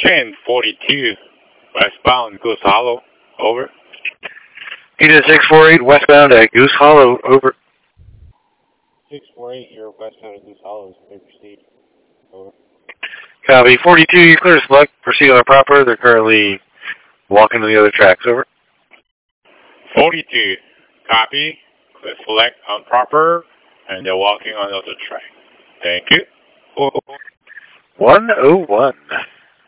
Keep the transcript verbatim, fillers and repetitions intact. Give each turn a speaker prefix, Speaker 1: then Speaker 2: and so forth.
Speaker 1: Train forty-two, westbound Goose Hollow, over.
Speaker 2: Unit six four eight, westbound at Goose Hollow, over.
Speaker 1: six four eight, you're westbound at Goose Hollow, may proceed, over.
Speaker 2: Copy. forty-two, you clear to select, proceed on proper. They're currently walking to the other tracks, over.
Speaker 1: forty-two, copy, click select on proper, and they're walking on the other track. Thank you.
Speaker 2: one oh one.